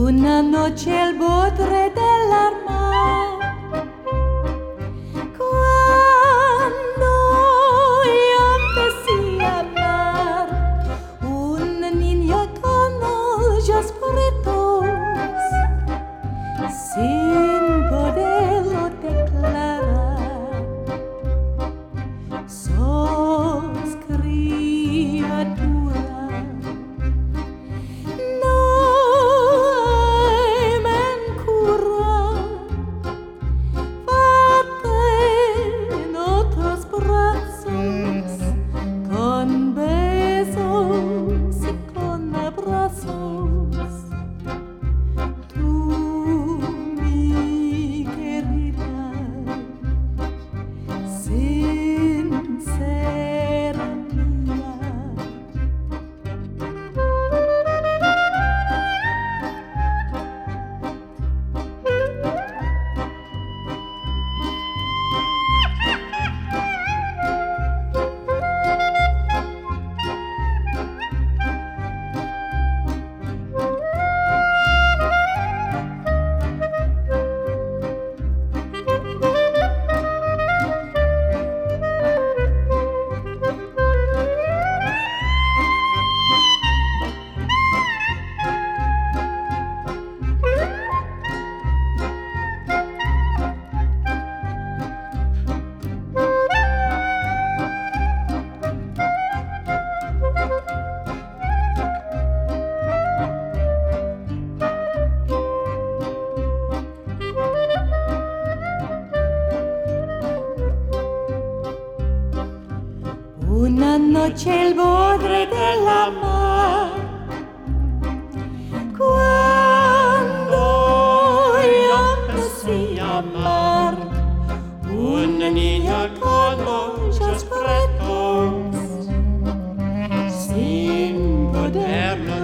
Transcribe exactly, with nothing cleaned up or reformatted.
Una noche el bodre del mar, cuando yo empecé a amar un niño con ojos pretos, sin poderlo declarar, sos criatura. Con besos y con abrazos, tú, mi querida, sin ser mía. Una noche el bodre de la mar, cuando yo empecé a amar una niña con ojos pretos, sin poderlo